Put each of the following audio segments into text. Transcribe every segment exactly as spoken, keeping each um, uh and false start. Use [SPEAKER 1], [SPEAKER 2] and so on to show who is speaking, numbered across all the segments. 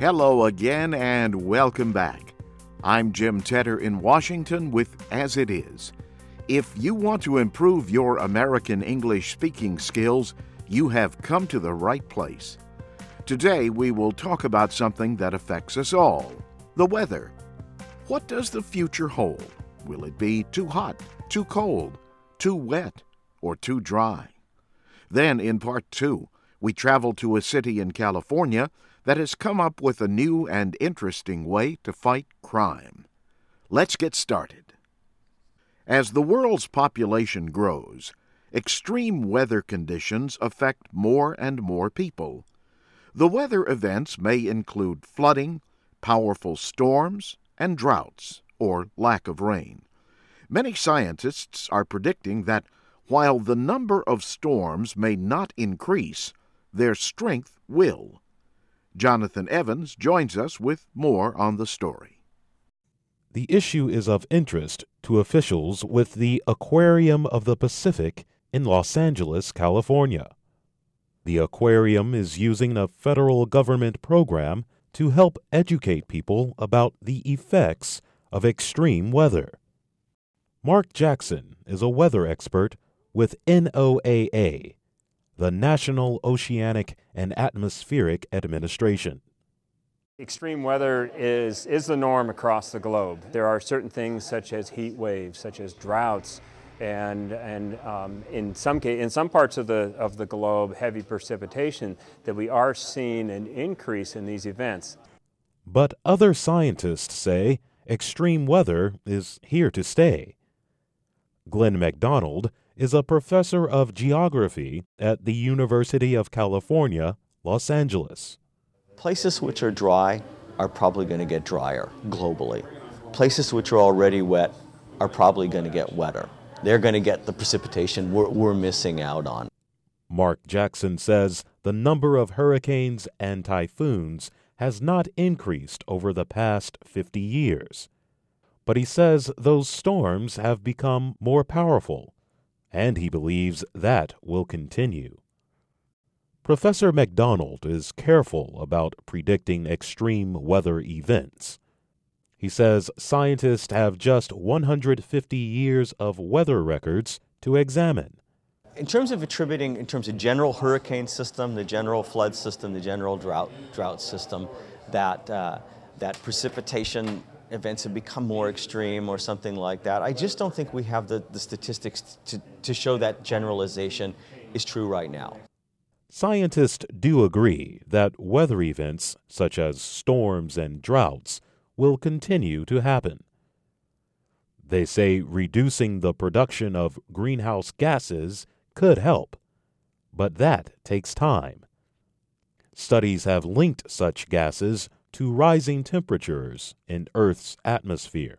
[SPEAKER 1] Hello again and welcome back. I'm Jim Tedder in Washington with As It Is. If you want to improve your American English speaking skills, you have come to the right place. Today we will talk about something that affects us all, the weather. What does the future hold? Will it be too hot, too cold, too wet, or too dry? Then in part two, we travel to a city in California that has come up with a new and interesting way to fight crime. Let's get started. As the world's population grows, extreme weather conditions affect more and more people. The weather events may include flooding, powerful storms, and droughts, or lack of rain. Many scientists are predicting that while the number of storms may not increase, their strength will. Jonathan Evans joins us with more on the story.
[SPEAKER 2] The issue is of interest to officials with the Aquarium of the Pacific in Los Angeles, California. The aquarium is using a federal government program to help educate people about the effects of extreme weather. Mark Jackson is a weather expert with N O A A, the National Oceanic and Atmospheric Administration.
[SPEAKER 3] Extreme weather is, is the norm across the globe. There are certain things such as heat waves, such as droughts, and, and um, in, some case, in some parts of the, of the globe, heavy precipitation, that we are seeing an increase in these events.
[SPEAKER 2] But other scientists say extreme weather is here to stay. Glenn McDonald is a professor of geography at the University of California, Los Angeles.
[SPEAKER 4] Places which are dry are probably going to get drier globally. Places which are already wet are probably going to get wetter. They're going to get the precipitation we're, we're missing out on.
[SPEAKER 2] Mark Jackson says the number of hurricanes and typhoons has not increased over the past fifty years. But he says those storms have become more powerful, and he believes that will continue. Professor McDonald is careful about predicting extreme weather events. He says scientists have just one hundred fifty years of weather records to examine.
[SPEAKER 4] In terms of attributing, in terms of general hurricane system, the general flood system, the general drought drought system, that uh, that precipitation events have become more extreme or something like that, I just don't think we have the, the statistics to, to show that generalization is true right now.
[SPEAKER 2] Scientists do agree that weather events such as storms and droughts will continue to happen. They say reducing the production of greenhouse gases could help, but that takes time. Studies have linked such gases to rising temperatures in Earth's atmosphere.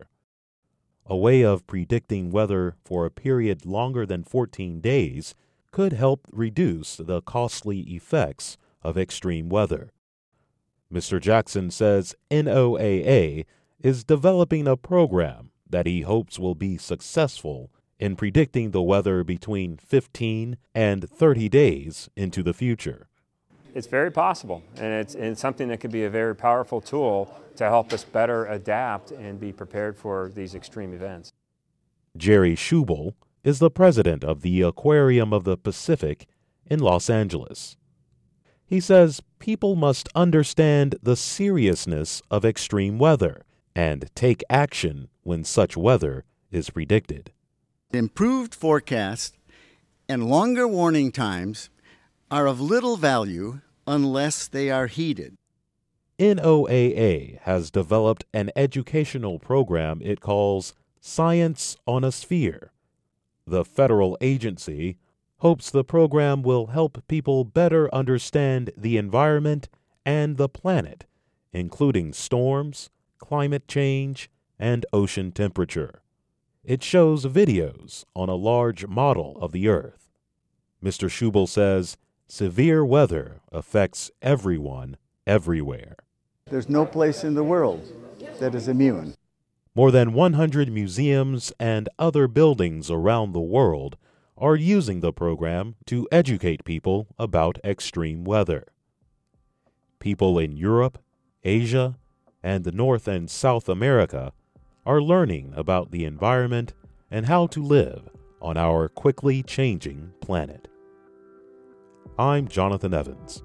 [SPEAKER 2] A way of predicting weather for a period longer than fourteen days could help reduce the costly effects of extreme weather. Mister Jackson says N O A A is developing a program that he hopes will be successful in predicting the weather between fifteen and thirty days into the future.
[SPEAKER 3] It's very possible, and it's, and it's something that could be a very powerful tool to help us better adapt and be prepared for these extreme events.
[SPEAKER 2] Jerry Schubel is the president of the Aquarium of the Pacific in Los Angeles. He says people must understand the seriousness of extreme weather and take action when such weather is predicted.
[SPEAKER 5] Improved forecasts and longer warning times are of little value unless they are heeded.
[SPEAKER 2] N O A A has developed an educational program it calls Science on a Sphere. The federal agency hopes the program will help people better understand the environment and the planet, including storms, climate change, and ocean temperature. It shows videos on a large model of the Earth. Mister Schubel says severe weather affects everyone, everywhere.
[SPEAKER 5] There's no place in the world that is immune.
[SPEAKER 2] More than one hundred museums and other buildings around the world are using the program to educate people about extreme weather. People in Europe, Asia, and North and South America are learning about the environment and how to live on our quickly changing planet. I'm Jonathan Evans.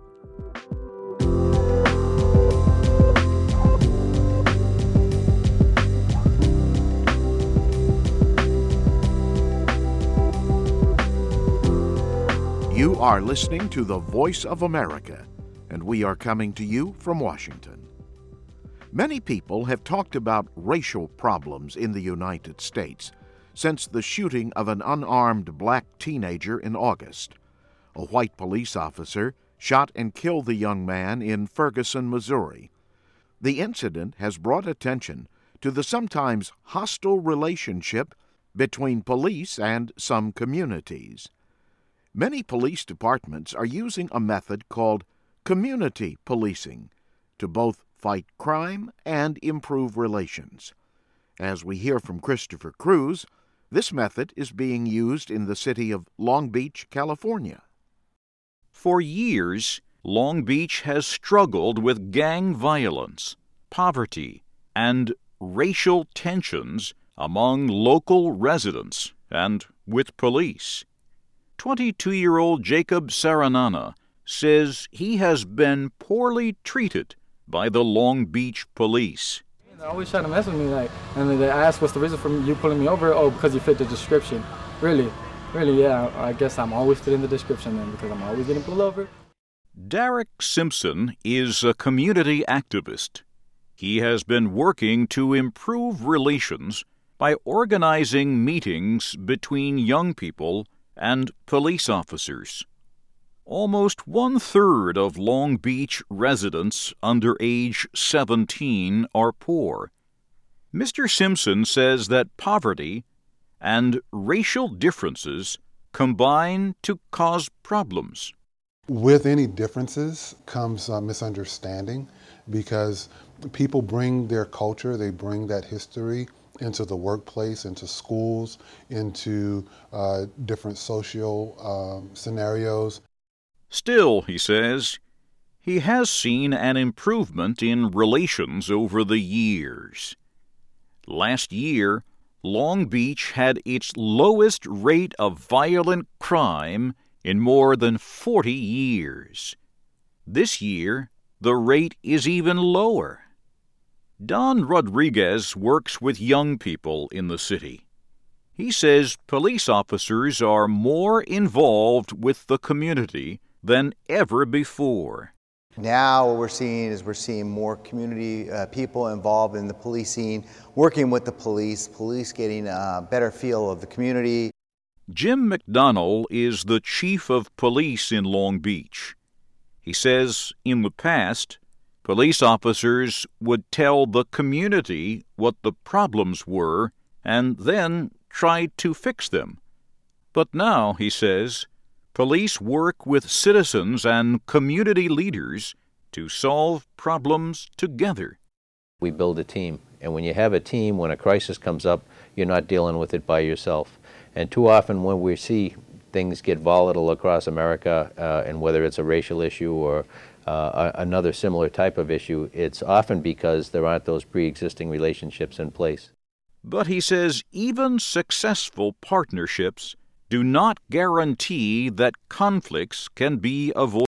[SPEAKER 1] You are listening to the Voice of America, and we are coming to you from Washington. Many people have talked about racial problems in the United States since the shooting of an unarmed black teenager in August. A white police officer shot and killed the young man in Ferguson, Missouri. The incident has brought attention to the sometimes hostile relationship between police and some communities. Many police departments are using a method called community policing to both fight crime and improve relations. As we hear from Christopher Cruz, this method is being used in the city of Long Beach, California.
[SPEAKER 6] For years, Long Beach has struggled with gang violence, poverty, and racial tensions among local residents and with police. twenty-two-year-old Jacob Saranana says he has been poorly treated by the Long Beach police.
[SPEAKER 7] They always try to mess with me, like, and then they ask, what's the reason for you pulling me over? Oh, because you fit the description. Really? Really, yeah, I guess I'm always fit in the description then, because I'm always getting pulled over.
[SPEAKER 6] Derek Simpson is a community activist. He has been working to improve relations by organizing meetings between young people and police officers. Almost one-third of Long Beach residents under age seventeen are poor. Mister Simpson says that poverty and racial differences combine to cause problems.
[SPEAKER 8] With any differences comes uh, misunderstanding, because people bring their culture, they bring that history into the workplace, into schools, into uh, different social um, scenarios.
[SPEAKER 6] Still, he says, he has seen an improvement in relations over the years. Last year, Long Beach had its lowest rate of violent crime in more than forty years. This year, the rate is even lower. Don Rodriguez works with young people in the city. He says police officers are more involved with the community than ever before.
[SPEAKER 9] Now what we're seeing is we're seeing more community uh, people involved in the policing, working with the police, police getting a better feel of the community.
[SPEAKER 6] Jim McDonnell is the chief of police in Long Beach. He says in the past, police officers would tell the community what the problems were and then try to fix them. But now, he says, police work with citizens and community leaders to solve problems together.
[SPEAKER 10] We build a team, and when you have a team, when a crisis comes up, you're not dealing with it by yourself. And too often when we see things get volatile across America, uh, and whether it's a racial issue or uh, another similar type of issue, it's often because there aren't those pre-existing relationships in place.
[SPEAKER 6] But he says even successful partnerships do not guarantee that conflicts can be avoided.